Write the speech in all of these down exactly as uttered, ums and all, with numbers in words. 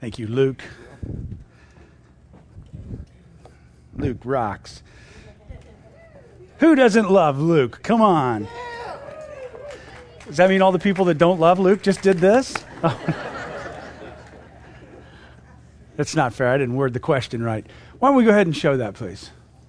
Thank you, Luke. Luke rocks. Who doesn't love Luke? Come on. Does that mean all the people that don't love Luke just did this? Oh. That's not fair. I didn't word the question right. Why don't we go ahead and show that, please?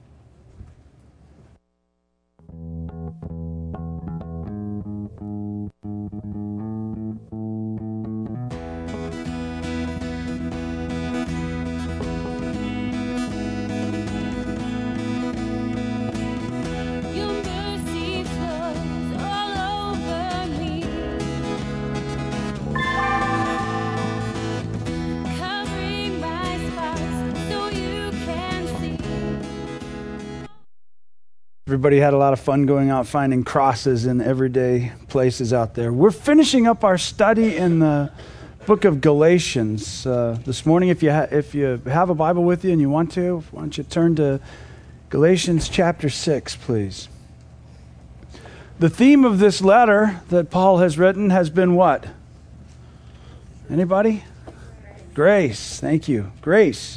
Everybody had a lot of fun going out finding crosses in everyday places out there. We're finishing up our study in the book of Galatians uh, this morning. If you ha- if you have a Bible with you and you want to, why don't you turn to Galatians chapter six, please. The theme of this letter that Paul has written has been what? Anybody? Grace. Thank you. Grace.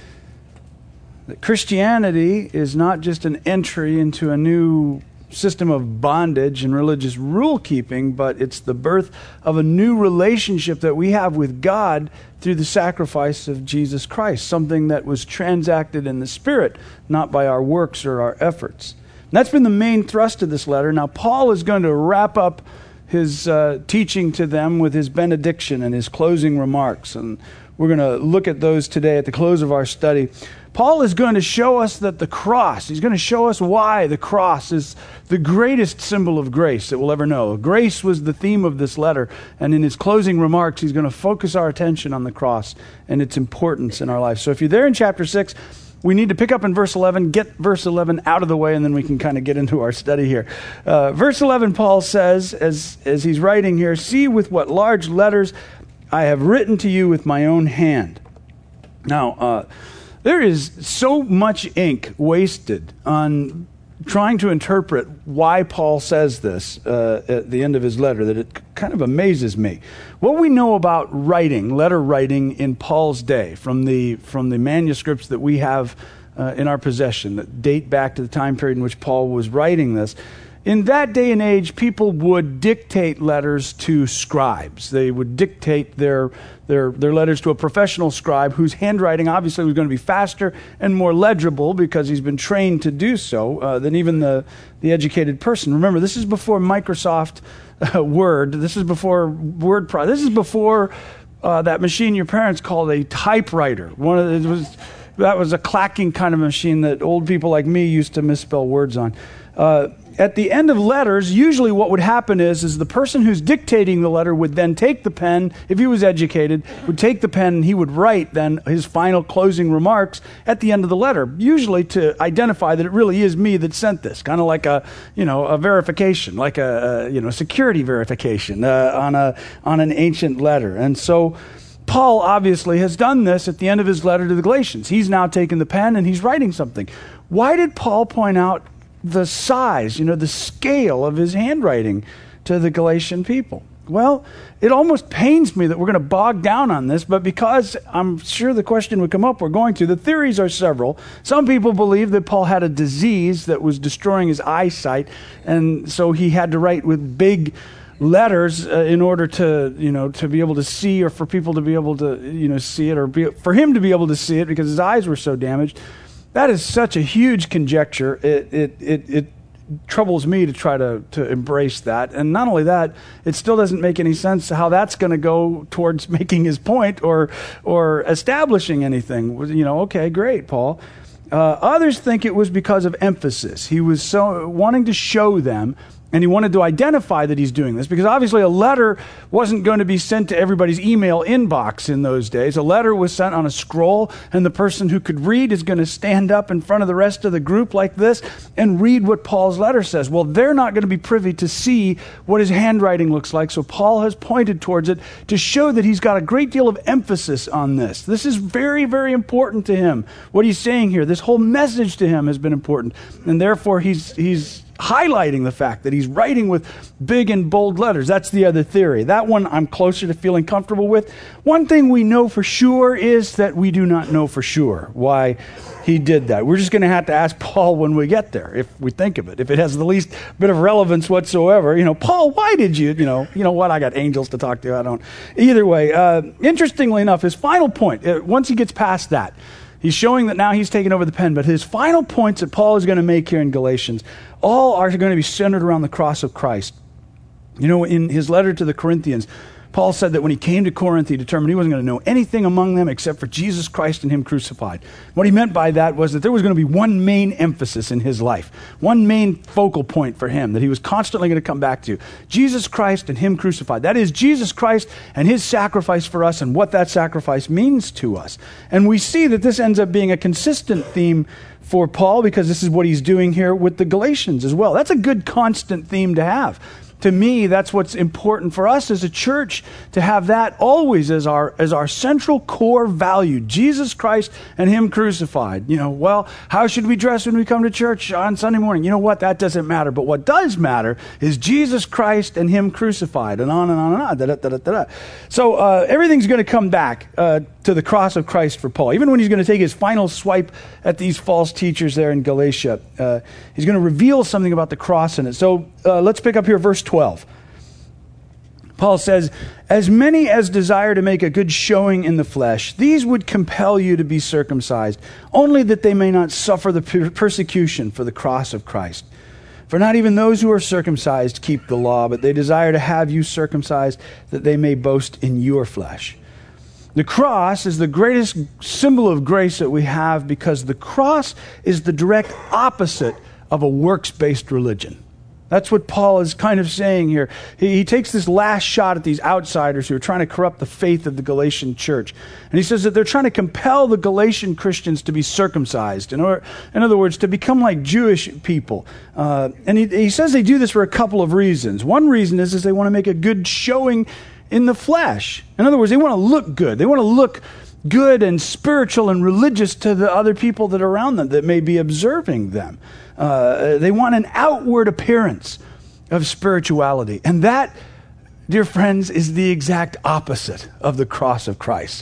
That Christianity is not just an entry into a new system of bondage and religious rule keeping, but it's the birth of a new relationship that we have with God through the sacrifice of Jesus Christ, something that was transacted in the Spirit, not by our works or our efforts. And that's been the main thrust of this letter. Now, Paul is going to wrap up his uh, teaching to them with his benediction and his closing remarks, and we're going to look at those today at the close of our study. Paul is going to show us that the cross, he's going to show us why the cross is the greatest symbol of grace that we'll ever know. Grace was the theme of this letter, and in his closing remarks, he's going to focus our attention on the cross and its importance in our life. So if you're there in chapter six, we need to pick up in verse eleven, get verse eleven out of the way, and then we can kind of get into our study here. Uh, verse eleven, Paul says, as, as he's writing here, "See with what large letters I have written to you with my own hand." Now, uh, there is so much ink wasted on trying to interpret why Paul says this uh, at the end of his letter that it kind of amazes me. What we know about writing, letter writing in Paul's day, from the from the manuscripts that we have uh, in our possession that date back to the time period in which Paul was writing this, in that day and age, people would dictate letters to scribes. They would dictate their their their letters to a professional scribe whose handwriting obviously was going to be faster and more legible because he's been trained to do so uh, than even the, the educated person. Remember, this is before Microsoft uh, Word. This is before Word Pro. This is before uh, that machine your parents called a typewriter. One of the, it was that was a clacking kind of machine that old people like me used to misspell words on. Uh, At the end of letters, usually what would happen is, is the person who's dictating the letter would then take the pen, if he was educated, would take the pen and he would write then his final closing remarks at the end of the letter, usually to identify that it really is me that sent this, kind of like a, you know, a verification, like a, a you know, security verification uh, on a on an ancient letter. And so Paul obviously has done this at the end of his letter to the Galatians. He's now taken the pen and he's writing something. Why did Paul point out the size, you know, the scale of his handwriting to the Galatian people? Well, it almost pains me that we're going to bog down on this, but because I'm sure the question would come up, we're going to. The theories are several. Some people believe that Paul had a disease that was destroying his eyesight, and so he had to write with big letters uh, in order to, you know, to be able to see, or for people to be able to, you know, see it, or be, for him to be able to see it because his eyes were so damaged. That is such a huge conjecture. It it it, it troubles me to try to, to embrace that. And not only that, it still doesn't make any sense how that's going to go towards making his point or or establishing anything. You know, okay, great, Paul. Uh, others think it was because of emphasis. He was so wanting to show them, and he wanted to identify that he's doing this, because obviously a letter wasn't going to be sent to everybody's email inbox in those days. A letter was sent on a scroll, and the person who could read is going to stand up in front of the rest of the group like this and read what Paul's letter says. Well, they're not going to be privy to see what his handwriting looks like, so Paul has pointed towards it to show that he's got a great deal of emphasis on this. This is very, very important to him. What he's saying here, this whole message to him has been important, and therefore he's he's highlighting the fact that he's writing with big and bold letters. That's the other theory. That one I'm closer to feeling comfortable with. One thing we know for sure is that we do not know for sure why he did that. We're just going to have to ask Paul when we get there, if we think of it. If it has the least bit of relevance whatsoever, you know, Paul, why did you, you know, you know what, I got angels to talk to, I don't. Either way, uh, interestingly enough, his final point, uh, once he gets past that, he's showing that now he's taken over the pen, but his final points that Paul is going to make here in Galatians, all are going to be centered around the cross of Christ. You know, in his letter to the Corinthians, Paul said that when he came to Corinth, he determined he wasn't going to know anything among them except for Jesus Christ and him crucified. What he meant by that was that there was going to be one main emphasis in his life, one main focal point for him that he was constantly going to come back to. Jesus Christ and him crucified. That is Jesus Christ and his sacrifice for us and what that sacrifice means to us. And we see that this ends up being a consistent theme for Paul because this is what he's doing here with the Galatians as well. That's a good constant theme to have. To me, that's what's important for us as a church, to have that always as our as our central core value, Jesus Christ and him crucified. You know, well, how should we dress when we come to church on Sunday morning? You know what? That doesn't matter. But what does matter is Jesus Christ and him crucified, and on and on and on. Da, da, da, da, da. So uh, everything's going to come back uh, to the cross of Christ for Paul. Even when he's going to take his final swipe at these false teachers there in Galatia, uh, he's going to reveal something about the cross in it. So uh, let's pick up here verse twelve. Paul says, as many as desire to make a good showing in the flesh, these would compel you to be circumcised, only that they may not suffer the per- persecution for the cross of Christ. For not even those who are circumcised keep the law, but they desire to have you circumcised, that they may boast in your flesh. The cross is the greatest symbol of grace that we have because the cross is the direct opposite of a works-based religion. That's what Paul is kind of saying here. He, he takes this last shot at these outsiders who are trying to corrupt the faith of the Galatian church. And he says that they're trying to compel the Galatian Christians to be circumcised. In, order, in other words, to become like Jewish people. Uh, and he, he says they do this for a couple of reasons. One reason is, is they want to make a good showing in the flesh. In other words, they want to look good. They want to look good and spiritual and religious to the other people that are around them that may be observing them. Uh, they want an outward appearance of spirituality. And that, dear friends, is the exact opposite of the cross of Christ.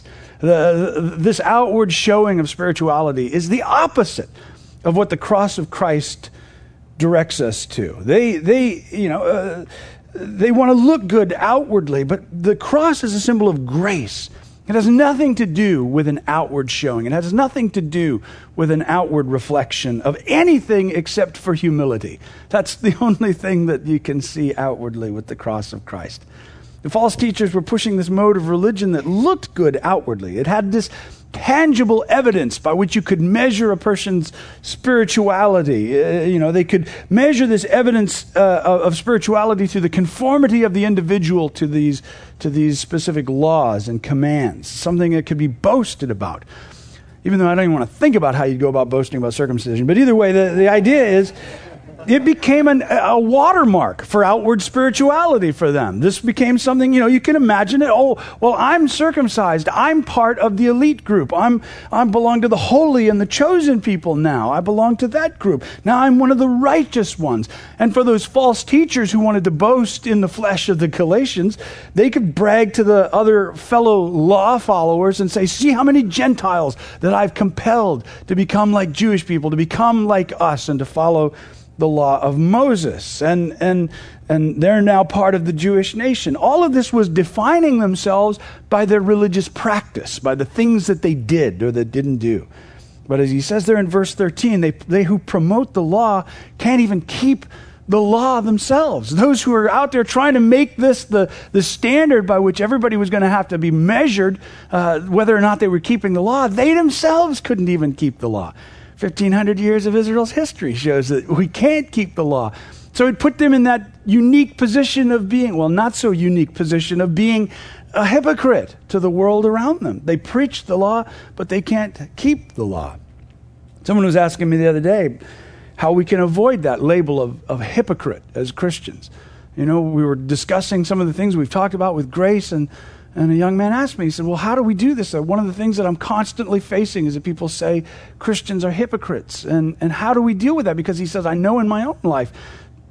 The, this outward showing of spirituality is the opposite of what the cross of Christ directs us to. They, they, you know, uh, they want to look good outwardly, but the cross is a symbol of grace. It has nothing to do with an outward showing. It has nothing to do with an outward reflection of anything except for humility. That's the only thing that you can see outwardly with the cross of Christ. The false teachers were pushing this mode of religion that looked good outwardly. It had this tangible evidence by which you could measure a person's spirituality. Uh, you know, they could measure this evidence uh, of, of spirituality through the conformity of the individual to these to these specific laws and commands, something that could be boasted about. Even though I don't even want to think about how you go about boasting about circumcision. But either way, the, the idea is it became an, a watermark for outward spirituality for them. This became something, you know, you can imagine it. Oh, well, I'm circumcised. I'm part of the elite group. I'm I belong to the holy and the chosen people now. I belong to that group. Now I'm one of the righteous ones. And for those false teachers who wanted to boast in the flesh of the Galatians, they could brag to the other fellow law followers and say, see how many Gentiles that I've compelled to become like Jewish people, to become like us and to follow the law of Moses, and and and they're now part of the Jewish nation. All of this was defining themselves by their religious practice, by the things that they did or that didn't do. But as he says there in verse thirteen, they they who promote the law can't even keep the law themselves. Those who are out there trying to make this the, the standard by which everybody was going to have to be measured, uh, whether or not they were keeping the law, they themselves couldn't even keep the law. fifteen hundred years of Israel's history shows that we can't keep the law. So it put them in that unique position of being, well, not so unique position of being a hypocrite to the world around them. They preach the law, but they can't keep the law. Someone was asking me the other day how we can avoid that label of, of hypocrite as Christians. You know, we were discussing some of the things we've talked about with grace, and And a young man asked me, he said, well, how do we do this? One of the things that I'm constantly facing is that people say Christians are hypocrites. And, and how do we deal with that? Because he says, I know in my own life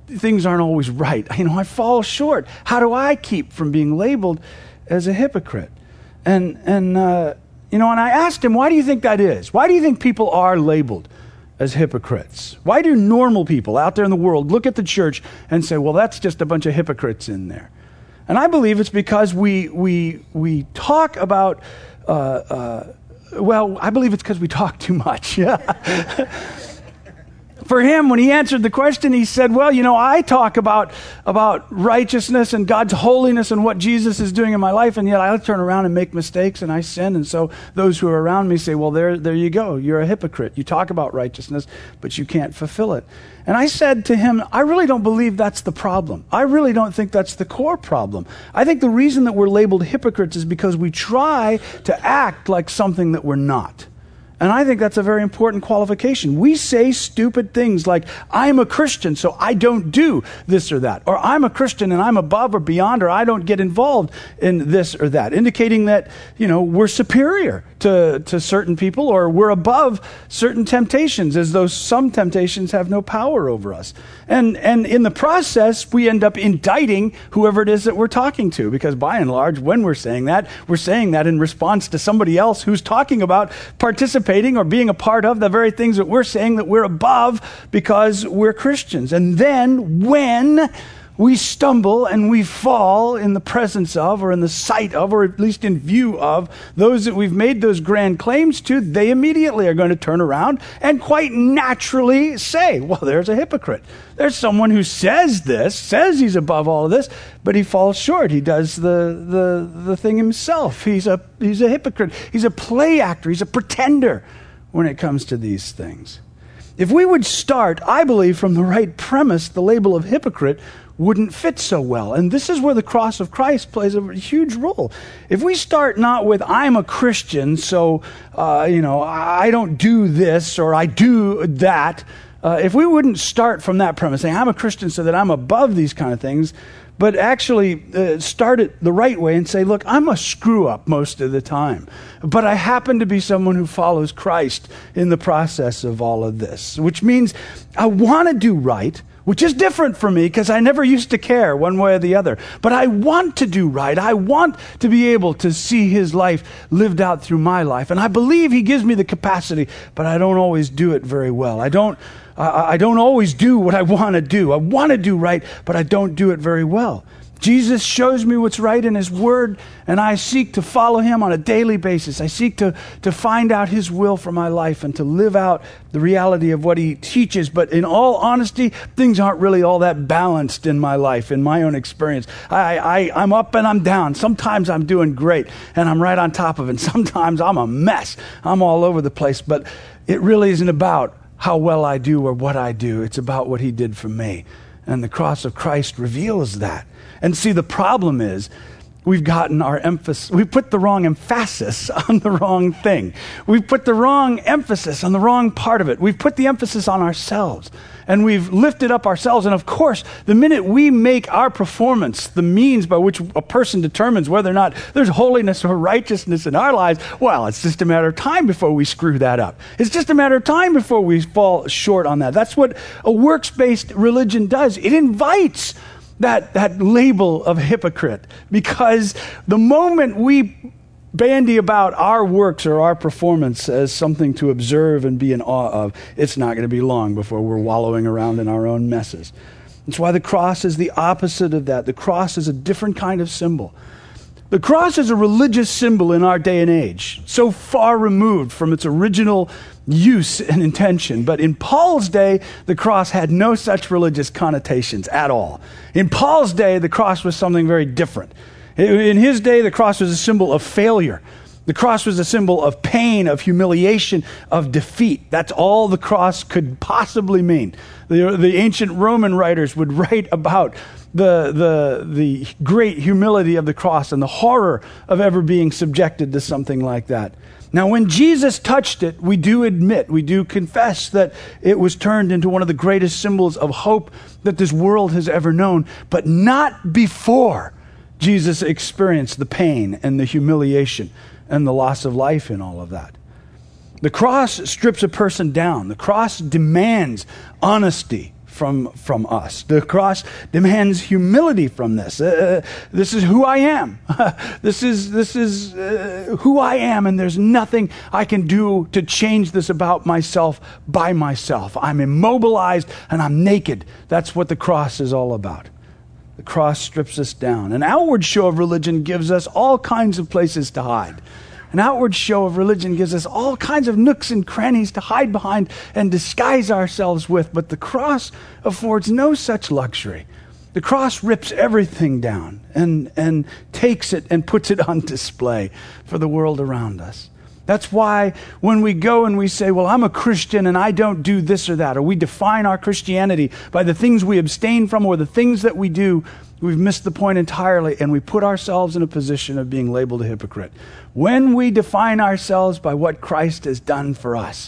things aren't always right. You know, I fall short. How do I keep from being labeled as a hypocrite? And, and uh, you know, and I asked him, why do you think that is? Why do you think people are labeled as hypocrites? Why do normal people out there in the world look at the church and say, well, that's just a bunch of hypocrites in there? And I believe it's because we we we talk about, uh, uh, well, I believe it's because we talk too much. Yeah. For him, when he answered the question, he said, well, you know, I talk about, about righteousness and God's holiness and what Jesus is doing in my life, and yet I turn around and make mistakes and I sin. And so those who are around me say, well, there, there you go. You're a hypocrite. You talk about righteousness, but you can't fulfill it. And I said to him, I really don't believe that's the problem. I really don't think that's the core problem. I think the reason that we're labeled hypocrites is because we try to act like something that we're not. And I think that's a very important qualification. We say stupid things like, I'm a Christian, so I don't do this or that. Or I'm a Christian and I'm above or beyond, or I don't get involved in this or that. Indicating that, you know, we're superior to, to certain people, or we're above certain temptations, as though some temptations have no power over us. And, and in the process, we end up indicting whoever it is that we're talking to. Because by and large, when we're saying that, we're saying that in response to somebody else who's talking about participating or being a part of the very things that we're saying that we're above because we're Christians. And then when we stumble and we fall in the presence of, or in the sight of, or at least in view of those that we've made those grand claims to, they immediately are going to turn around and quite naturally say, well, there's a hypocrite. There's someone who says this, says he's above all of this, but he falls short. He does the the the thing himself. He's a he's a hypocrite. He's a play actor. He's a pretender when it comes to these things. If we would start, I believe, from the right premise, the label of hypocrite wouldn't fit so well. And this is where the cross of Christ plays a huge role. If we start not with, I'm a Christian, so, uh, you know, I don't do this or I do that. Uh, if we wouldn't start from that premise, saying, I'm a Christian so that I'm above these kind of things, but actually uh, start it the right way and say, look, I'm a screw up most of the time, but I happen to be someone who follows Christ in the process of all of this, which means I want to do right, which is different for me because I never used to care one way or the other. But I want to do right. I want to be able to see his life lived out through my life. And I believe he gives me the capacity, but I don't always do it very well. I don't, uh, I don't always do what I want to do. I want to do right, but I don't do it very well. Jesus shows me what's right in his word, and I seek to follow him on a daily basis. I seek to, to find out his will for my life and to live out the reality of what he teaches. But in all honesty, things aren't really all that balanced in my life, in my own experience. I, I, I'm up and I'm down. Sometimes I'm doing great, and I'm right on top of it. And sometimes I'm a mess. I'm all over the place. But it really isn't about how well I do or what I do. It's about what he did for me. And the cross of Christ reveals that. And see, the problem is we've gotten our emphasis, we put the wrong emphasis on the wrong thing. We've put the wrong emphasis on the wrong part of it. We've put the emphasis on ourselves. And we've lifted up ourselves. And of course, the minute we make our performance the means by which a person determines whether or not there's holiness or righteousness in our lives, well, it's just a matter of time before we screw that up. It's just a matter of time before we fall short on that. That's what a works-based religion does. It invites that, that label of hypocrite, because the moment we bandy about our works or our performance as something to observe and be in awe of, it's not going to be long before we're wallowing around in our own messes. That's why the cross is the opposite of that. The cross is a different kind of symbol. The cross is a religious symbol in our day and age, so far removed from its original use and intention. But in Paul's day, the cross had no such religious connotations at all. In Paul's day, the cross was something very different. In his day, the cross was a symbol of failure. The cross was a symbol of pain, of humiliation, of defeat. That's all the cross could possibly mean. The, the ancient Roman writers would write about the, the, the great humility of the cross and the horror of ever being subjected to something like that. Now, when Jesus touched it, we do admit, we do confess that it was turned into one of the greatest symbols of hope that this world has ever known, but not before Jesus experienced the pain and the humiliation and the loss of life in all of that. The cross strips a person down. The cross demands honesty from from us. The cross demands humility from this. Uh, this is who I am. this is this is uh, who I am, and there's nothing I can do to change this about myself by myself. I'm immobilized and I'm naked. That's what the cross is all about. The cross strips us down. An outward show of religion gives us all kinds of places to hide. An outward show of religion gives us all kinds of nooks and crannies to hide behind and disguise ourselves with, but the cross affords no such luxury. The cross rips everything down and, and takes it and puts it on display for the world around us. That's why when we go and we say, well, I'm a Christian and I don't do this or that, or we define our Christianity by the things we abstain from or the things that we do, we've missed the point entirely, and we put ourselves in a position of being labeled a hypocrite. When we define ourselves by what Christ has done for us,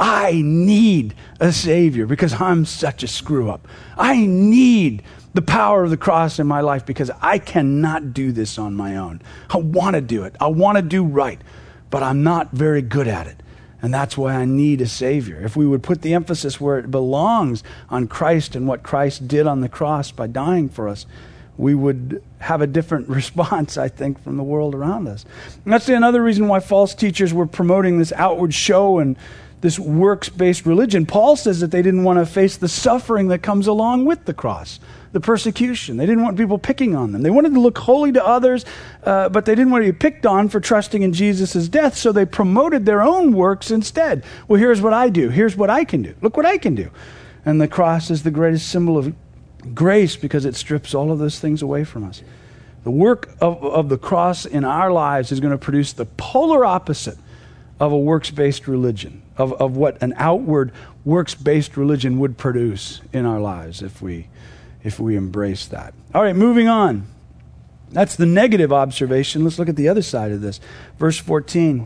I need a Savior because I'm such a screw-up. I need the power of the cross in my life because I cannot do this on my own. I want to do it. I want to do right, but I'm not very good at it. And that's why I need a Savior. If we would put the emphasis where it belongs on Christ and what Christ did on the cross by dying for us, we would have a different response, I think, from the world around us. And that's another reason why false teachers were promoting this outward show and this works-based religion. Paul says that they didn't want to face the suffering that comes along with the cross, the persecution. They didn't want people picking on them. They wanted to look holy to others, uh, but they didn't want to be picked on for trusting in Jesus' death, so they promoted their own works instead. Well, here's what I do. Here's what I can do. Look what I can do. And the cross is the greatest symbol of grace because it strips all of those things away from us. The work of, of the cross in our lives is going to produce the polar opposite of a works-based religion, of, of what an outward works-based religion would produce in our lives if we if we embrace that. All right, moving on. That's the negative observation. Let's look at the other side of this. Verse fourteen.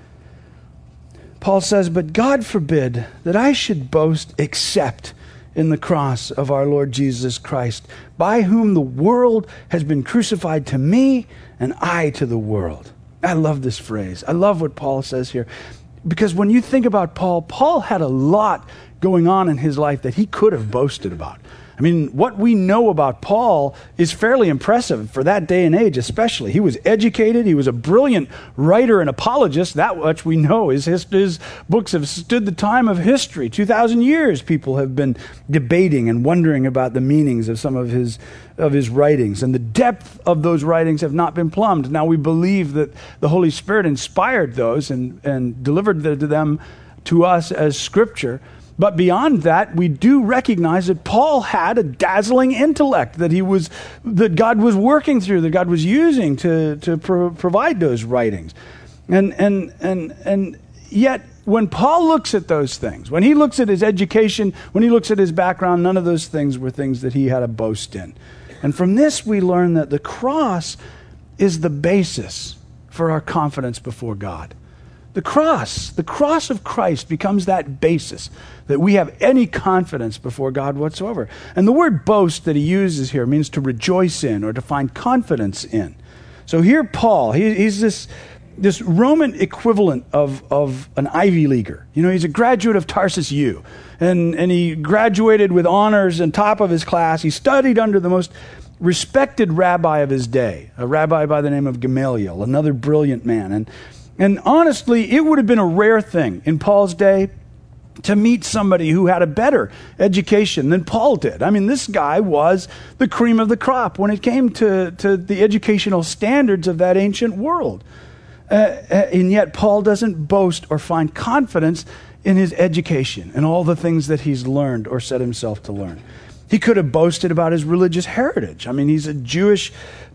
Paul says, "But God forbid that I should boast except in the cross of our Lord Jesus Christ, by whom the world has been crucified to me and I to the world." I love this phrase. I love what Paul says here. Because when you think about Paul, Paul had a lot going on in his life that he could have boasted about. I mean, what we know about Paul is fairly impressive for that day and age especially. He was educated. He was a brilliant writer and apologist. That much we know. His, his, his books have stood the time of history. two thousand years people have been debating and wondering about the meanings of some of his, of his writings. And the depth of those writings have not been plumbed. Now we believe that the Holy Spirit inspired those and, and delivered the, to them to us as Scripture. But beyond that, we do recognize that Paul had a dazzling intellect that he was, that God was working through, that God was using to to pro- provide those writings, and and and and yet when Paul looks at those things, when he looks at his education, when he looks at his background, none of those things were things that he had a boast in. And from this, we learn that the cross is the basis for our confidence before God. The cross, the cross of Christ becomes that basis that we have any confidence before God whatsoever. And the word boast that he uses here means to rejoice in or to find confidence in. So here Paul, he, he's this, this Roman equivalent of, of an Ivy Leaguer. You know, he's a graduate of Tarsus U. And, and he graduated with honors and top of his class. He studied under the most respected rabbi of his day, a rabbi by the name of Gamaliel, another brilliant man. And And honestly, it would have been a rare thing in Paul's day to meet somebody who had a better education than Paul did. I mean, this guy was the cream of the crop when it came to, to the educational standards of that ancient world. Uh, and yet Paul doesn't boast or find confidence in his education and all the things that he's learned or set himself to learn. He could have boasted about his religious heritage. I mean, he's a Jewish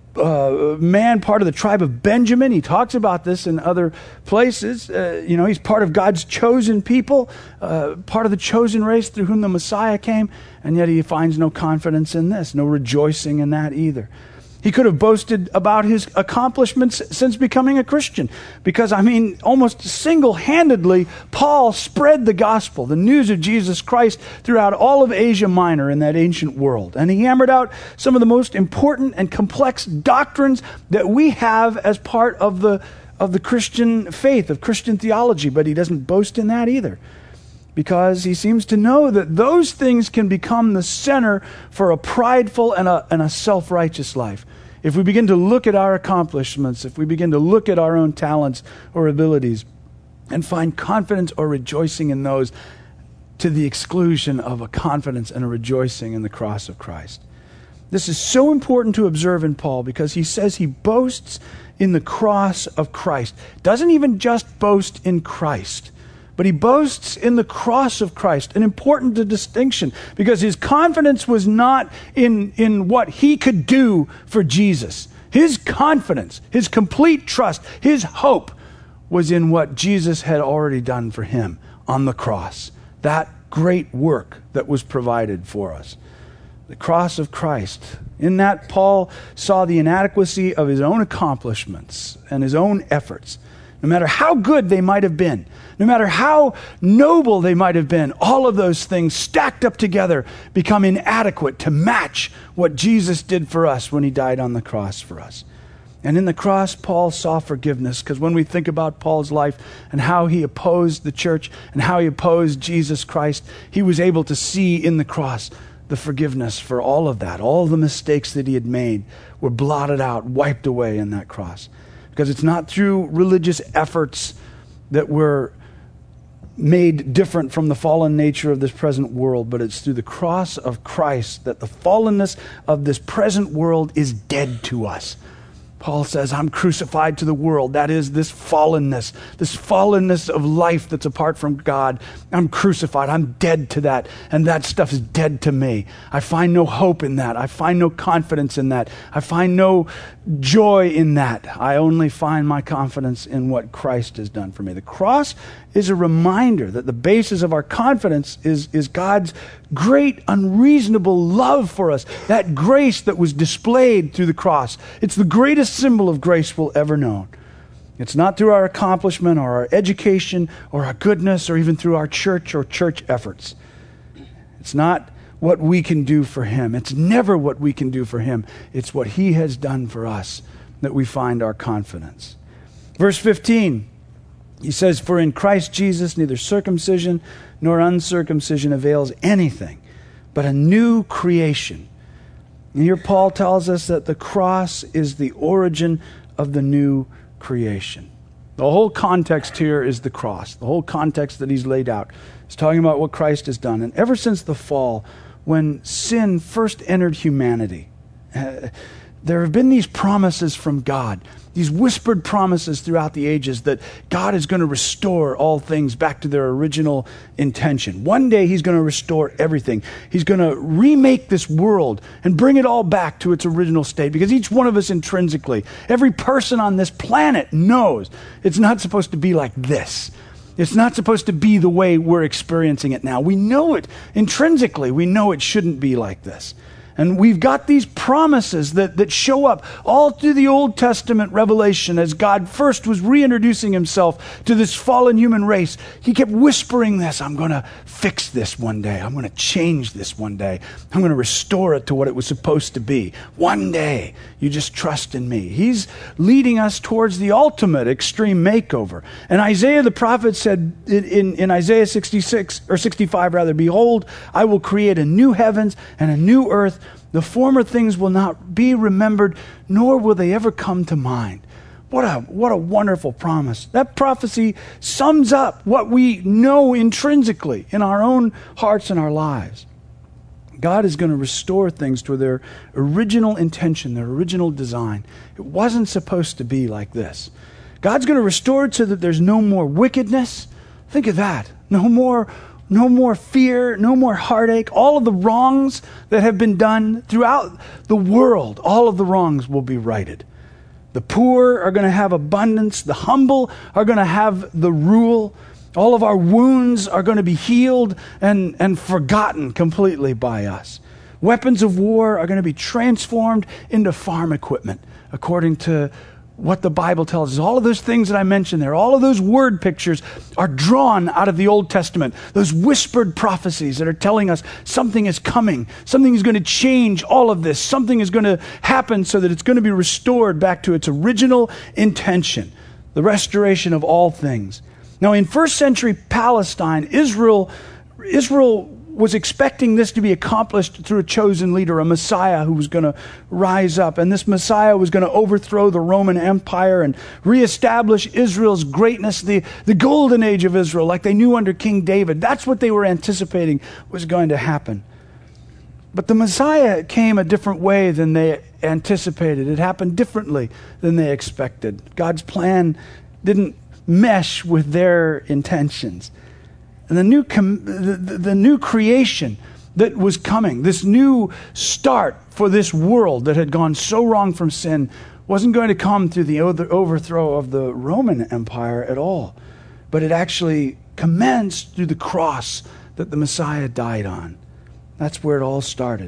Uh, man, part of the tribe of Benjamin. He talks about this in other places. Uh, you know, he's part of God's chosen people, uh, part of the chosen race through whom the Messiah came, and yet he finds no confidence in this, no rejoicing in that either. He could have boasted about his accomplishments since becoming a Christian, because, I mean, almost single-handedly, Paul spread the gospel, the news of Jesus Christ, throughout all of Asia Minor in that ancient world. And he hammered out some of the most important and complex doctrines that we have as part of the, of the Christian faith, of Christian theology, but he doesn't boast in that either. because he seems to know that those things can become the center for a prideful and a, and a self-righteous life. If we begin to look at our accomplishments, if we begin to look at our own talents or abilities and find confidence or rejoicing in those to the exclusion of a confidence and a rejoicing in the cross of Christ. This is so important to observe in Paul because he says he boasts in the cross of Christ. Doesn't even just boast in Christ, but he boasts in the cross of Christ. An important distinction, because his confidence was not in, in what he could do for Jesus. His confidence, his complete trust, his hope was in what Jesus had already done for him on the cross. That great work that was provided for us. The cross of Christ. In that, Paul saw the inadequacy of his own accomplishments and his own efforts. No matter how good they might have been, no matter how noble they might have been, all of those things stacked up together become inadequate to match what Jesus did for us when he died on the cross for us. And in the cross, Paul saw forgiveness, because when we think about Paul's life and how he opposed the church and how he opposed Jesus Christ, he was able to see in the cross the forgiveness for all of that. All the mistakes that he had made were blotted out, wiped away in that cross. Because it's not through religious efforts that we're made different from the fallen nature of this present world, but it's through the cross of Christ that the fallenness of this present world is dead to us. Paul says, I'm crucified to the world. That is this fallenness, this fallenness of life that's apart from God. I'm crucified. I'm dead to that. And that stuff is dead to me. I find no hope in that. I find no confidence in that. I find no joy in that. I only find my confidence in what Christ has done for me. The cross is a reminder that the basis of our confidence is, is God's great, unreasonable love for us. That grace that was displayed through the cross. It's the greatest symbol of grace we'll ever know. It's not through our accomplishment or our education or our goodness or even through our church or church efforts. It's not what we can do for him. It's never what we can do for him. It's what he has done for us that we find our confidence. Verse fifteen, he says, for in Christ Jesus neither circumcision nor uncircumcision avails anything, but a new creation. And here Paul tells us that the cross is the origin of the new creation. The whole context here is the cross. The whole context that he's laid out is talking about what Christ has done. And ever since the fall, when sin first entered humanity, uh, there have been these promises from God, these whispered promises throughout the ages that God is going to restore all things back to their original intention. One day he's going to restore everything. He's going to remake this world and bring it all back to its original state, because each one of us intrinsically, every person on this planet knows it's not supposed to be like this. It's not supposed to be the way we're experiencing it now. We know it intrinsically. We know it shouldn't be like this. And we've got these promises that, that show up all through the Old Testament revelation as God first was reintroducing himself to this fallen human race. He kept whispering this, I'm going to fix this one day. I'm going to change this one day. I'm going to restore it to what it was supposed to be. One day, you just trust in me. He's leading us towards the ultimate extreme makeover. And Isaiah the prophet said in, in, in Isaiah sixty-six, or sixty-five rather, behold, I will create a new heavens and a new earth. The former things will not be remembered, nor will they ever come to mind. What a, what a wonderful promise. That prophecy sums up what we know intrinsically in our own hearts and our lives. God is going to restore things to their original intention, their original design. It wasn't supposed to be like this. God's going to restore it so that there's no more wickedness. Think of that. No more No more fear, no more heartache. All of the wrongs that have been done throughout the world, all of the wrongs will be righted. The poor are going to have abundance. The humble are going to have the rule. All of our wounds are going to be healed and, and forgotten completely by us. Weapons of war are going to be transformed into farm equipment, according to what the Bible tells us. All of those things that I mentioned there, all of those word pictures are drawn out of the Old Testament. Those whispered prophecies that are telling us something is coming. Something is going to change all of this. Something is going to happen so that it's going to be restored back to its original intention. The restoration of all things. Now, in first century Palestine, Israel, Israel was expecting this to be accomplished through a chosen leader, a Messiah who was going to rise up. And this Messiah was going to overthrow the Roman Empire and reestablish Israel's greatness, the, the golden age of Israel, like they knew under King David. That's what they were anticipating was going to happen. But the Messiah came a different way than they anticipated. It happened differently than they expected. God's plan didn't mesh with their intentions. And the new com- the, the, the new creation that was coming, this new start for this world that had gone so wrong from sin, wasn't going to come through the over- overthrow of the Roman Empire at all. But it actually commenced through the cross that the Messiah died on. That's where it all started.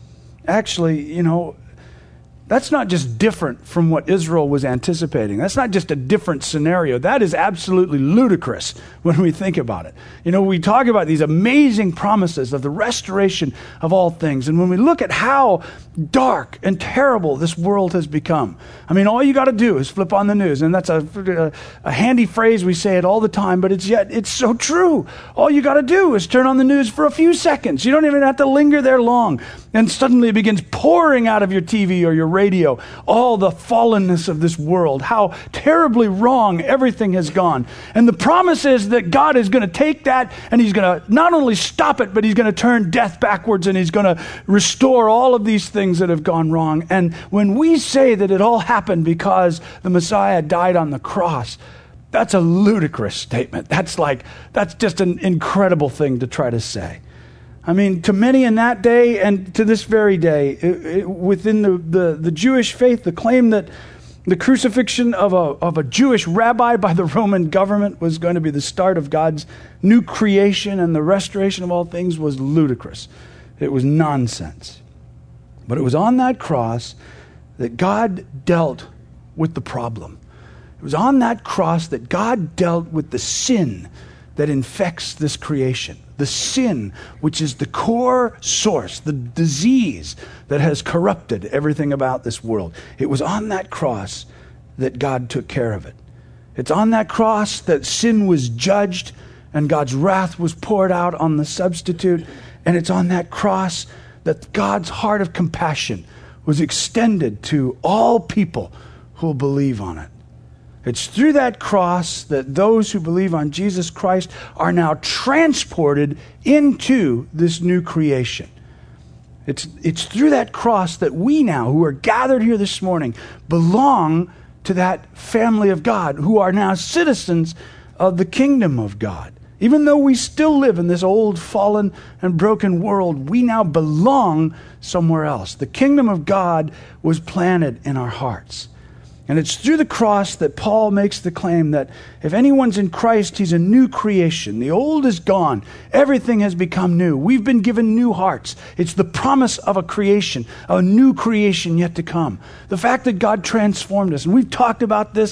Actually, you know, that's not just different from what Israel was anticipating. That's not just a different scenario. That is absolutely ludicrous when we think about it. You know, we talk about these amazing promises of the restoration of all things. And when we look at how dark and terrible this world has become, I mean, all you got to do is flip on the news. And that's a, a, a handy phrase. We say it all the time, but it's yet it's so true. All you got to do is turn on the news for a few seconds. You don't even have to linger there long. And suddenly it begins pouring out of your T V or your radio all the fallenness of this world, how terribly wrong everything has gone. And the promise is that God is going to take that and he's going to not only stop it, but he's going to turn death backwards and he's going to restore all of these things that have gone wrong. And when we say that it all happened because the Messiah died on the cross, that's a ludicrous statement. That's like, that's just an incredible thing to try to say. I mean, to many in that day and to this very day, it, it, within the, the, the Jewish faith, the claim that the crucifixion of a, of a Jewish rabbi by the Roman government was going to be the start of God's new creation and the restoration of all things was ludicrous. It was nonsense. But it was on that cross that God dealt with the problem. It was on that cross that God dealt with the sin that infects this creation. The sin, which is the core source, the disease that has corrupted everything about this world. It was on that cross that God took care of it. It's on that cross that sin was judged and God's wrath was poured out on the substitute. And it's on that cross that God's heart of compassion was extended to all people who will believe on it. It's through that cross that those who believe on Jesus Christ are now transported into this new creation. It's, it's through that cross that we now, who are gathered here this morning, belong to that family of God, who are now citizens of the kingdom of God. Even though we still live in this old, fallen, and broken world, we now belong somewhere else. The kingdom of God was planted in our hearts. And it's through the cross that Paul makes the claim that if anyone's in Christ, he's a new creation. The old is gone. Everything has become new. We've been given new hearts. It's the promise of a creation, a new creation yet to come. The fact that God transformed us. And we've talked about this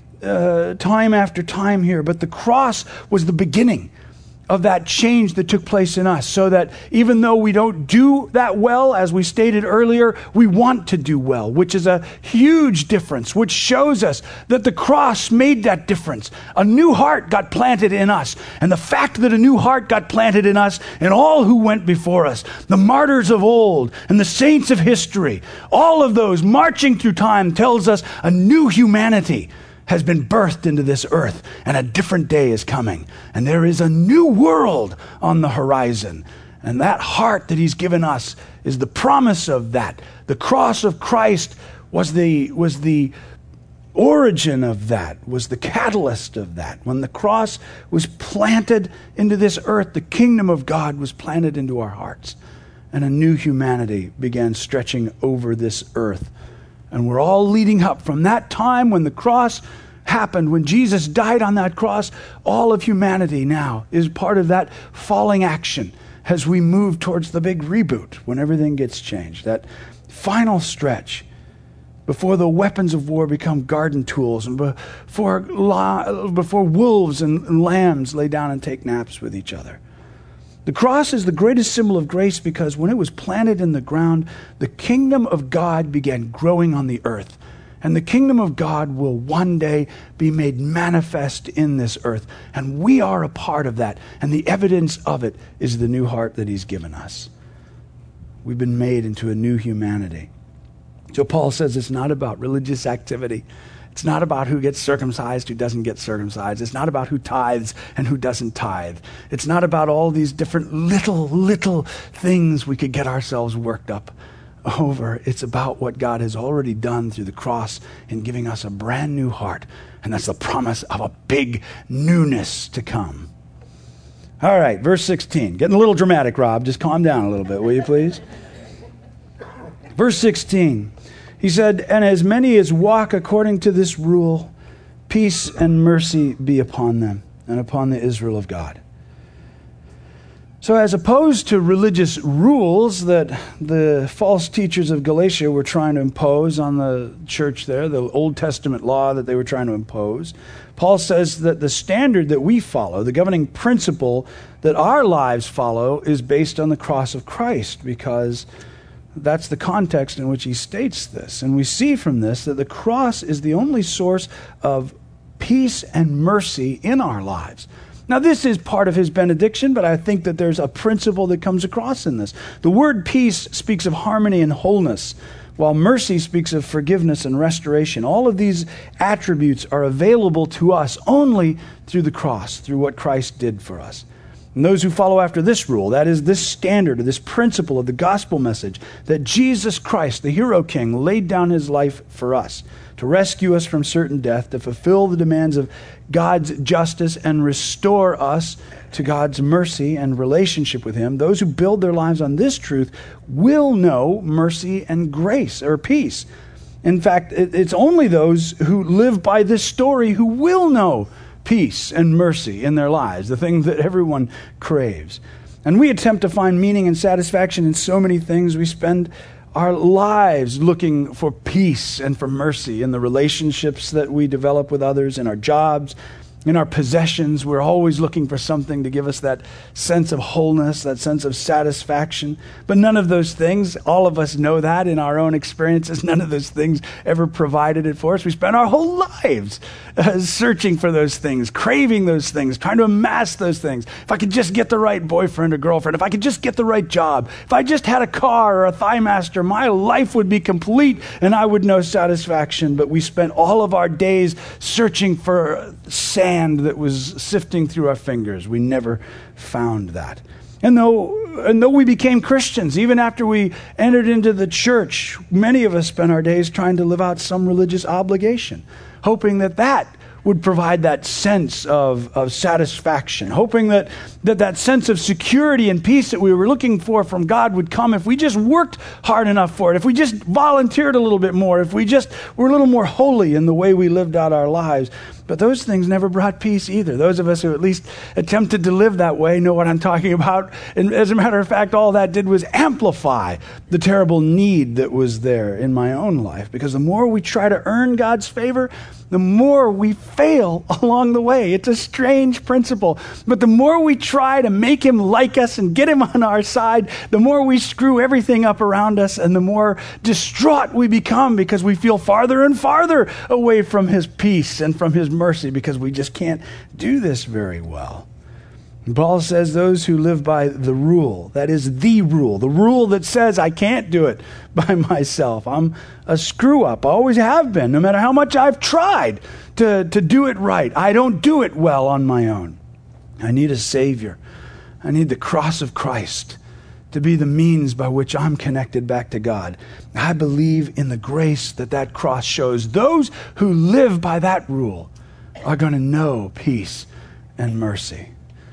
uh, time after time here, but the cross was the beginning of that change that took place in us, so that even though we don't do that well, as we stated earlier, we want to do well, which is a huge difference, which shows us that the cross made that difference. A new heart got planted in us, and the fact that a new heart got planted in us and all who went before us, the martyrs of old and the saints of history, all of those marching through time tells us a new humanity has been birthed into this earth, and a different day is coming. And there is a new world on the horizon. And that heart that he's given us is the promise of that. The cross of Christ was the, was the origin of that, was the catalyst of that. When the cross was planted into this earth, the kingdom of God was planted into our hearts. And a new humanity began stretching over this earth. And we're all leading up from that time when the cross happened, when Jesus died on that cross. All of humanity now is part of that falling action as we move towards the big reboot when everything gets changed. That final stretch before the weapons of war become garden tools and before, before wolves and lambs lay down and take naps with each other. The cross is the greatest symbol of grace because when it was planted in the ground, the kingdom of God began growing on the earth. And the kingdom of God will one day be made manifest in this earth. And we are a part of that. And the evidence of it is the new heart that he's given us. We've been made into a new humanity. So Paul says it's not about religious activity. It's not about who gets circumcised, who doesn't get circumcised. It's not about who tithes and who doesn't tithe. It's not about all these different little, little things we could get ourselves worked up over. It's about what God has already done through the cross in giving us a brand new heart. And that's the promise of a big newness to come. All right, verse sixteen. Getting a little dramatic, Rob. Just calm down a little bit, will you please? Verse sixteen. He said, and as many as walk according to this rule, peace and mercy be upon them and upon the Israel of God. So as opposed to religious rules that the false teachers of Galatia were trying to impose on the church there, the Old Testament law that they were trying to impose, Paul says that the standard that we follow, the governing principle that our lives follow, is based on the cross of Christ, because that's the context in which he states this. And we see from this that the cross is the only source of peace and mercy in our lives. Now, this is part of his benediction, but I think that there's a principle that comes across in this. The word peace speaks of harmony and wholeness, while mercy speaks of forgiveness and restoration. All of these attributes are available to us only through the cross, through what Christ did for us. And those who follow after this rule, that is this standard or this principle of the gospel message, that Jesus Christ, the hero king, laid down his life for us to rescue us from certain death, to fulfill the demands of God's justice and restore us to God's mercy and relationship with him. Those who build their lives on this truth will know mercy and grace or peace. In fact, it's only those who live by this story who will know peace and mercy in their lives, the thing that everyone craves. And we attempt to find meaning and satisfaction in so many things. We spend our lives looking for peace and for mercy in the relationships that we develop with others, in our jobs, in our possessions. We're always looking for something to give us that sense of wholeness, that sense of satisfaction. But none of those things, all of us know that in our own experiences, none of those things ever provided it for us. We spend our whole lives uh, searching for those things, craving those things, trying to amass those things. If I could just get the right boyfriend or girlfriend, if I could just get the right job, if I just had a car or a Thigh Master, my life would be complete and I would know satisfaction. But we spent all of our days searching for sand that was sifting through our fingers. We never found that. And though, and though we became Christians, even after we entered into the church, many of us spent our days trying to live out some religious obligation, hoping that that would provide that sense of, of satisfaction, hoping that, that that sense of security and peace that we were looking for from God would come if we just worked hard enough for it, if we just volunteered a little bit more, if we just were a little more holy in the way we lived out our lives. But those things never brought peace either. Those of us who at least attempted to live that way know what I'm talking about. And as a matter of fact, all that did was amplify the terrible need that was there in my own life. Because the more we try to earn God's favor, the more we fail along the way. It's a strange principle. But the more we try to make him like us and get him on our side, the more we screw everything up around us and the more distraught we become because we feel farther and farther away from his peace and from his mercy because we just can't do this very well. And Paul says those who live by the rule, that is the rule, the rule that says I can't do it by myself. I'm a screw up. I always have been, no matter how much I've tried to, to do it right. I don't do it well on my own. I need a Savior. I need the cross of Christ to be the means by which I'm connected back to God. I believe in the grace that that cross shows. Those who live by that rule are going to know peace and mercy.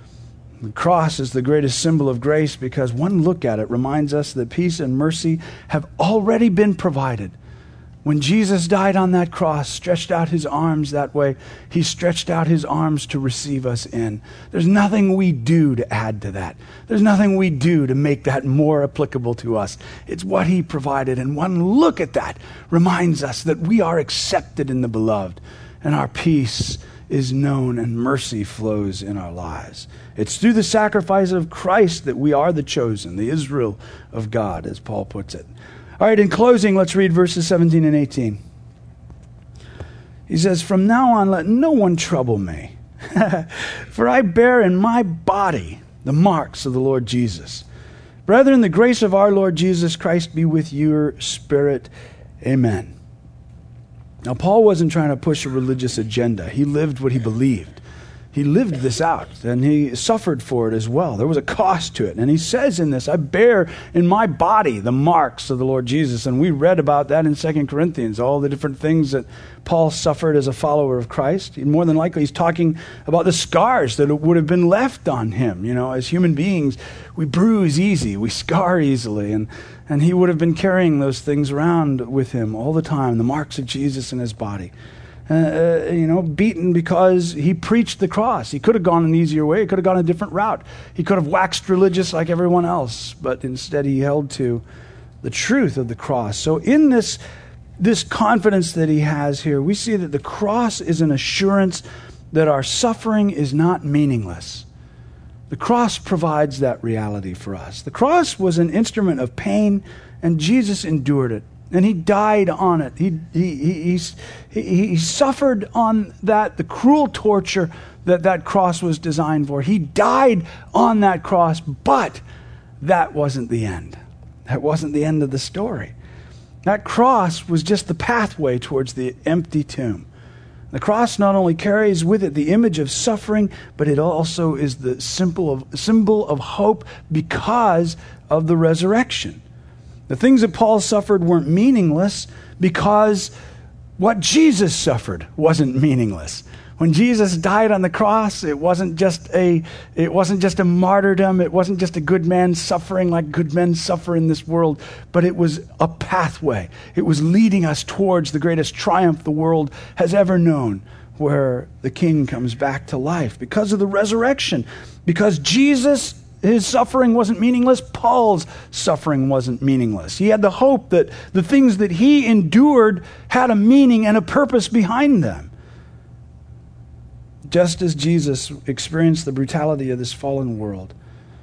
The cross is the greatest symbol of grace because one look at it reminds us that peace and mercy have already been provided. When Jesus died on that cross, stretched out his arms that way, he stretched out his arms to receive us in. There's nothing we do to add to that. There's nothing we do to make that more applicable to us. It's what he provided. And one look at that reminds us that we are accepted in the beloved. And our peace is known and mercy flows in our lives. It's through the sacrifice of Christ that we are the chosen, the Israel of God, as Paul puts it. All right, in closing, let's read verses seventeen and eighteen. He says, from now on, let no one trouble me, for I bear in my body the marks of the Lord Jesus. Brethren, the grace of our Lord Jesus Christ be with your spirit. Amen. Now, Paul wasn't trying to push a religious agenda. He lived what he believed. He lived this out, and he suffered for it as well. There was a cost to it. And he says in this, I bear in my body the marks of the Lord Jesus. And we read about that in Second Corinthians, all the different things that Paul suffered as a follower of Christ. More than likely, he's talking about the scars that would have been left on him. You know, as human beings, we bruise easy, we scar easily. And, and he would have been carrying those things around with him all the time, the marks of Jesus in his body. Uh, you know, beaten because he preached the cross. He could have gone an easier way. He could have gone a different route. He could have waxed religious like everyone else, but instead he held to the truth of the cross. So in this, this confidence that he has here, we see that the cross is an assurance that our suffering is not meaningless. The cross provides that reality for us. The cross was an instrument of pain, and Jesus endured it. And he died on it. He, he, he, he, he suffered on that, the cruel torture that that cross was designed for. He died on that cross, but that wasn't the end. That wasn't the end of the story. That cross was just the pathway towards the empty tomb. The cross not only carries with it the image of suffering, but it also is the symbol of, symbol of hope because of the resurrection. The things that Paul suffered weren't meaningless because what Jesus suffered wasn't meaningless. When Jesus died on the cross, it wasn't just a it wasn't just a martyrdom, it wasn't just a good man suffering like good men suffer in this world, but it was a pathway. It was leading us towards the greatest triumph the world has ever known, where the King comes back to life because of the resurrection. Because Jesus, his suffering wasn't meaningless, Paul's suffering wasn't meaningless. He had the hope that the things that he endured had a meaning and a purpose behind them. Just as Jesus experienced the brutality of this fallen world.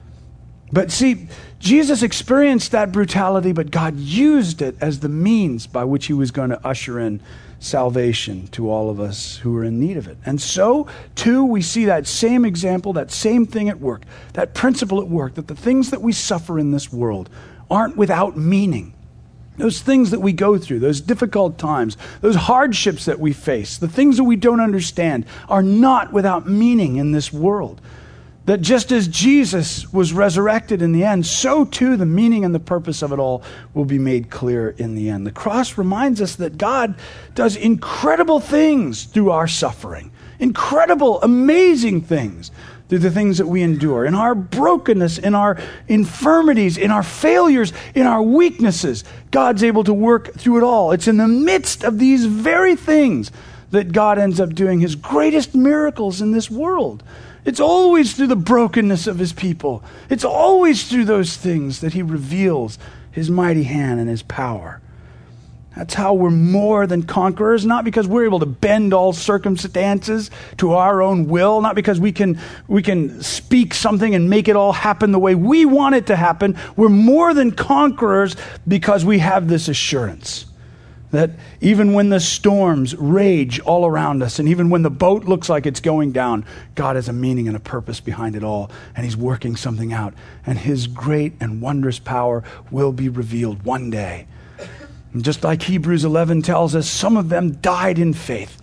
But see, Jesus experienced that brutality, but God used it as the means by which he was going to usher in salvation to all of us who are in need of it. And so, too, we see that same example, that same thing at work, that principle at work, that the things that we suffer in this world aren't without meaning. Those things that we go through, those difficult times, those hardships that we face, the things that we don't understand are not without meaning in this world. That just as Jesus was resurrected in the end, so too the meaning and the purpose of it all will be made clear in the end. The cross reminds us that God does incredible things through our suffering. Incredible, amazing things through the things that we endure. In our brokenness, in our infirmities, in our failures, in our weaknesses, God's able to work through it all. It's in the midst of these very things that God ends up doing his greatest miracles in this world. It's always through the brokenness of his people. It's always through those things that he reveals his mighty hand and his power. That's how we're more than conquerors, not because we're able to bend all circumstances to our own will, not because we can we can speak something and make it all happen the way we want it to happen. We're more than conquerors because we have this assurance that even when the storms rage all around us, and even when the boat looks like it's going down, God has a meaning and a purpose behind it all, and he's working something out, and his great and wondrous power will be revealed one day. And just like Hebrews eleven tells us, some of them died in faith,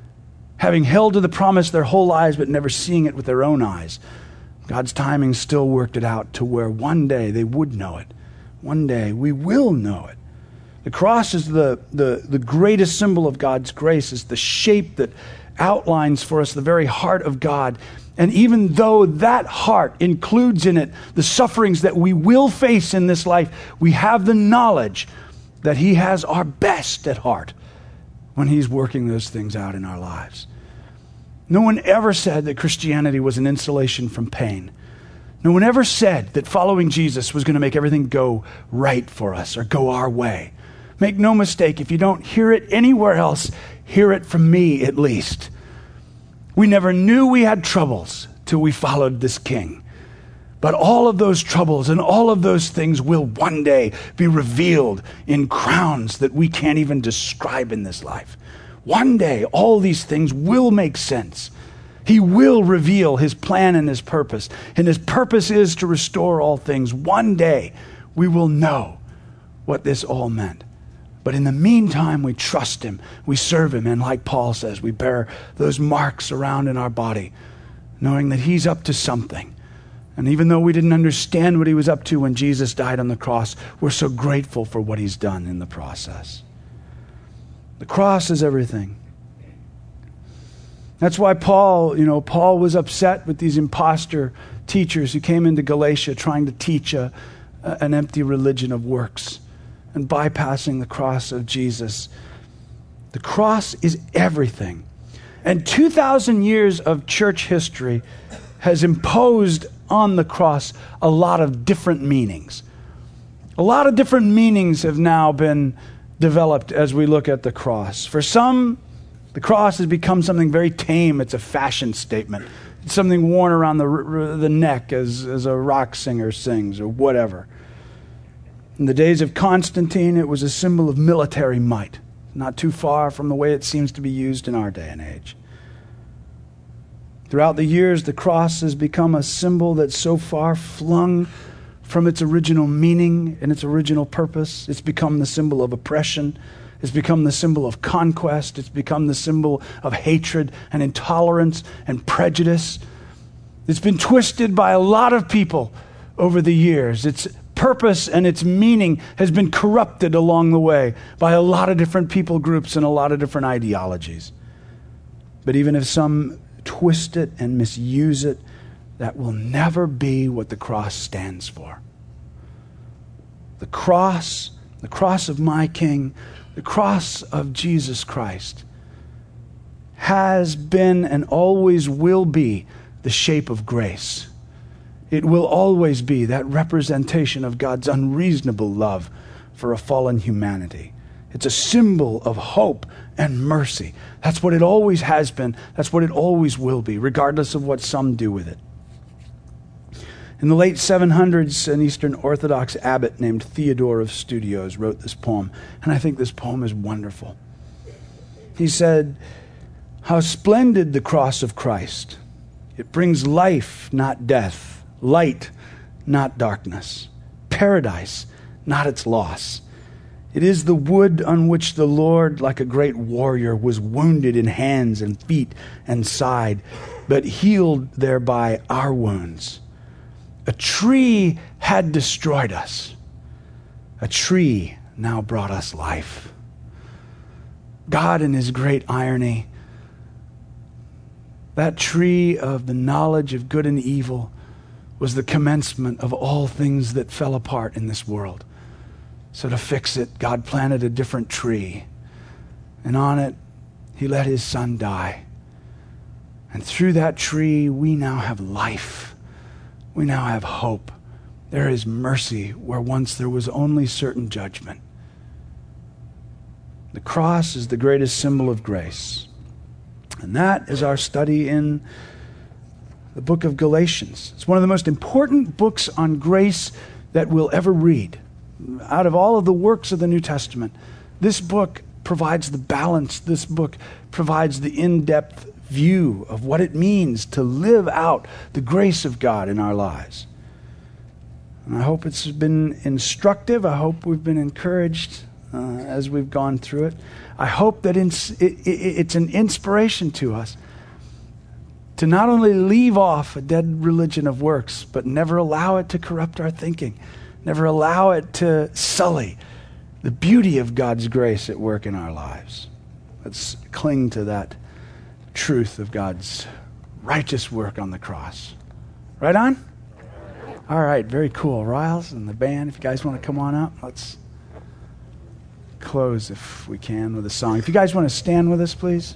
having held to the promise their whole lives, but never seeing it with their own eyes. God's timing still worked it out to where one day they would know it. One day we will know it. The cross is the, the, the greatest symbol of God's grace. It's the shape that outlines for us the very heart of God. And even though that heart includes in it the sufferings that we will face in this life, we have the knowledge that he has our best at heart when he's working those things out in our lives. No one ever said that Christianity was an insulation from pain. No one ever said that following Jesus was going to make everything go right for us or go our way. Make no mistake, if you don't hear it anywhere else, hear it from me at least. We never knew we had troubles till we followed this King. But all of those troubles and all of those things will one day be revealed in crowns that we can't even describe in this life. One day, all these things will make sense. He will reveal his plan and his purpose. And his purpose is to restore all things. One day, we will know what this all meant. But in the meantime, we trust him. We serve him. And like Paul says, we bear those marks around in our body, knowing that he's up to something. And even though we didn't understand what he was up to when Jesus died on the cross, we're so grateful for what he's done in the process. The cross is everything. That's why Paul, you know, Paul was upset with these imposter teachers who came into Galatia trying to teach a, a, an empty religion of works and bypassing the cross of Jesus. The cross is everything. And two thousand years of church history has imposed on the cross a lot of different meanings. A lot of different meanings have now been developed as we look at the cross. For some, the cross has become something very tame. It's a fashion statement. It's something worn around the, the neck as, as a rock singer sings or whatever. In the days of Constantine, it was a symbol of military might, not too far from the way it seems to be used in our day and age. Throughout the years, the cross has become a symbol that's so far flung from its original meaning and its original purpose. It's become the symbol of oppression. It's become the symbol of conquest. It's become the symbol of hatred and intolerance and prejudice. It's been twisted by a lot of people over the years. Its purpose and its meaning has been corrupted along the way by a lot of different people groups and a lot of different ideologies. But even if some twist it and misuse it, that will never be what the cross stands for. The cross, the cross of my King, the cross of Jesus Christ has been and always will be the shape of grace. It will always be that representation of God's unreasonable love for a fallen humanity. It's a symbol of hope and mercy. That's what it always has been. That's what it always will be, regardless of what some do with it. In the late seven hundreds, an Eastern Orthodox abbot named Theodore of Studios wrote this poem, and I think this poem is wonderful. He said, "How splendid the cross of Christ! It brings life, not death, light, not darkness, paradise, not its loss. It is the wood on which the Lord, like a great warrior, was wounded in hands and feet and side, but healed thereby our wounds. A tree had destroyed us. A tree now brought us life." God, in his great irony, that tree of the knowledge of good and evil was the commencement of all things that fell apart in this world. So to fix it, God planted a different tree, and on it, he let his son die. And through that tree, we now have life. We now have hope. There is mercy where once there was only certain judgment. The cross is the greatest symbol of grace. And that is our study in the book of Galatians. It's one of the most important books on grace that we'll ever read. Out of all of the works of the New Testament, this book provides the balance. This book provides the in-depth view of what it means to live out the grace of God in our lives. And I hope it's been instructive. I hope we've been encouraged uh, as we've gone through it. I hope that it's, it, it, it's an inspiration to us to not only leave off a dead religion of works, but never allow it to corrupt our thinking. Never allow it to sully the beauty of God's grace at work in our lives. Let's cling to that truth of God's righteous work on the cross. Right on? All right, very cool. Riles and the band, if you guys want to come on up, let's close, if we can, with a song. If you guys want to stand with us, please.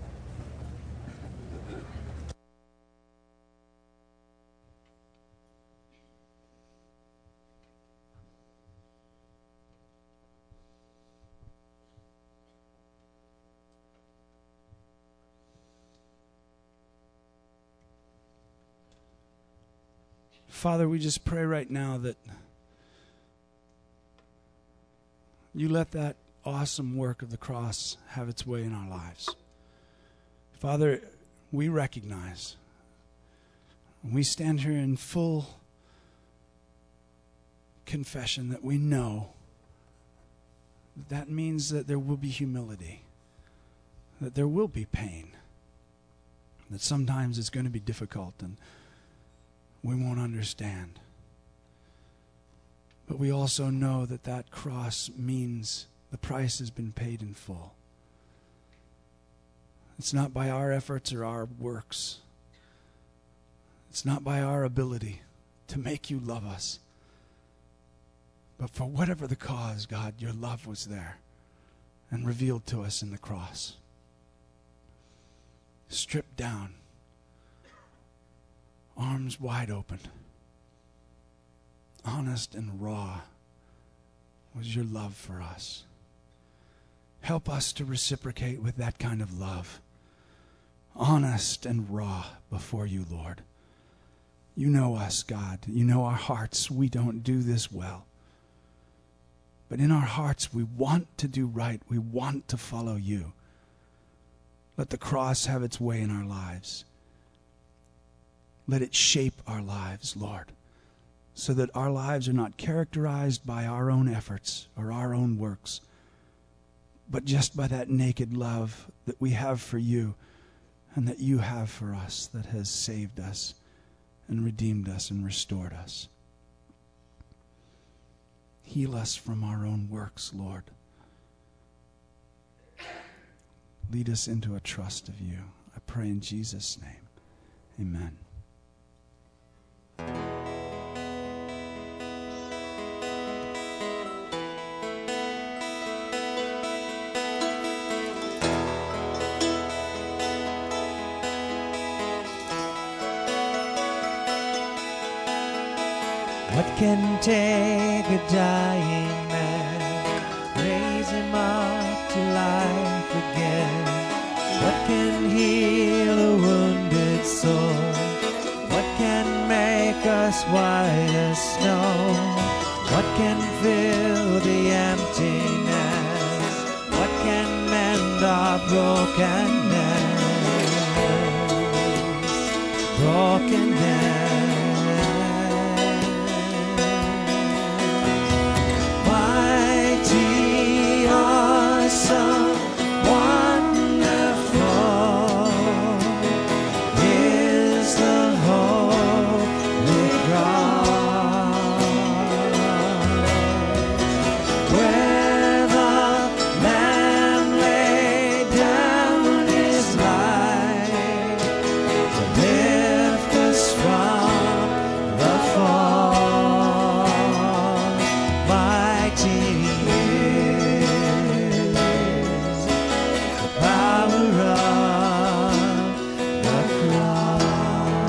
Father, we just pray right now that you let that awesome work of the cross have its way in our lives. Father, we recognize, we stand here in full confession that we know that, that means that there will be humility, that there will be pain, that sometimes it's going to be difficult and we won't understand. But we also know that that cross means the price has been paid in full. It's not by our efforts or our works. It's not by our ability to make you love us. But for whatever the cause, God, your love was there and revealed to us in the cross. Stripped down, arms wide open, honest and raw was your love for us. Help us to reciprocate with that kind of love, honest and raw before you, Lord. You know us, God. You know our hearts. We don't do this well. But in our hearts, we want to do right. We want to follow you. Let the cross have its way in our lives. Let it shape our lives, Lord, so that our lives are not characterized by our own efforts or our own works, but just by that naked love that we have for you and that you have for us, that has saved us and redeemed us and restored us. Heal us from our own works, Lord. Lead us into a trust of you. I pray in Jesus' name. Amen. What can take a dying man, raise him up to life again? What can heal a wounded soul? What can make us white as snow? What can fill the emptiness? What can mend our brokenness? Brokenness. Mighty, awesome, wonderful is the Holy Cross, where the Lamb laid down his life to lift us from the fall. Mighty is the power of the cross.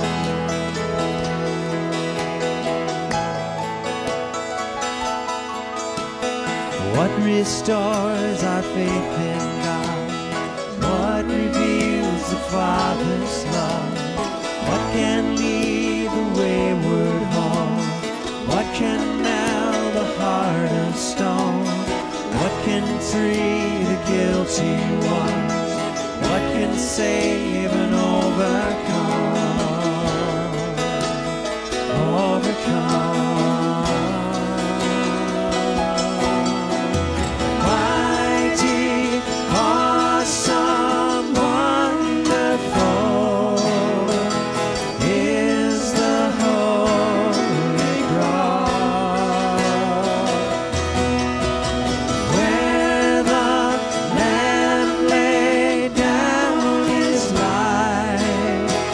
What restores our faith in God? What reveals the Father's love? What can lead the wayward home? What can melt the heart of stone? What can free the guilty ones? What can save and overcome? Overcome. Mighty, awesome, wonderful is the Holy Cross, where the Lamb laid down his life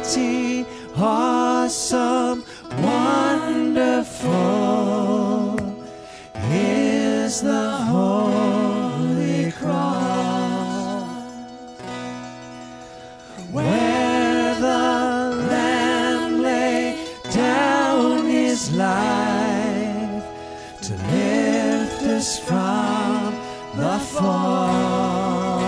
mighty, awesome, wonderful is the holy cross, where the Lamb laid down his life to lift us from the fall.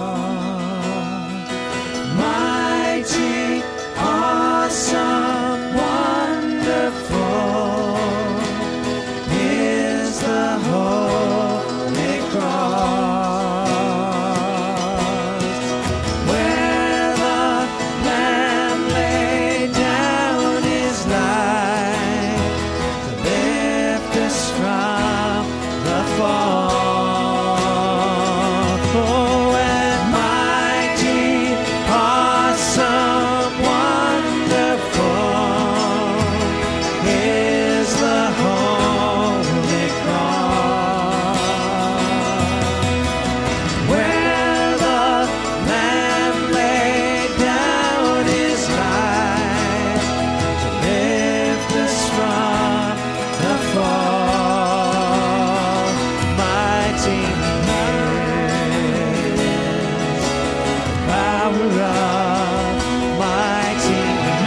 Mighty, awesome, wonderful is the holy cross, where the Lamb laid down his life to lift us from the fall. Oh, and mighty, awesome, wonderful is the holy cross, where the Lamb laid down his life to lift us from the fall. Mighty is the power of, mighty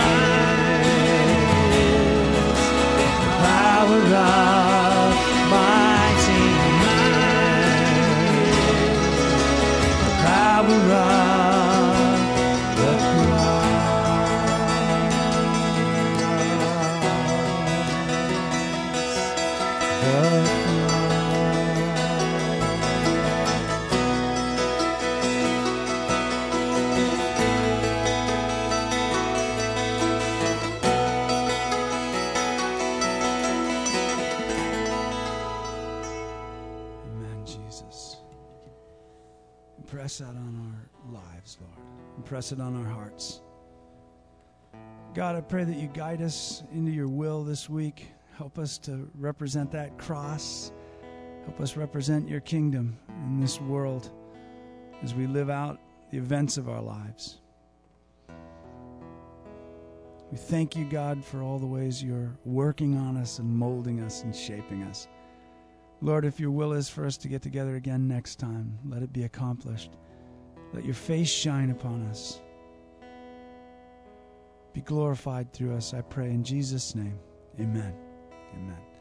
is the power of, mighty is the power of the cross. The Amen, Jesus. Impress that on our lives, Lord. Impress it on our hearts. God, I pray that you guide us into your will this week. Help us to represent that cross. Help us represent your kingdom in this world as we live out the events of our lives. We thank you, God, for all the ways you're working on us and molding us and shaping us. Lord, if your will is for us to get together again next time, let it be accomplished. Let your face shine upon us. Be glorified through us, I pray in Jesus' name. Amen. Amen.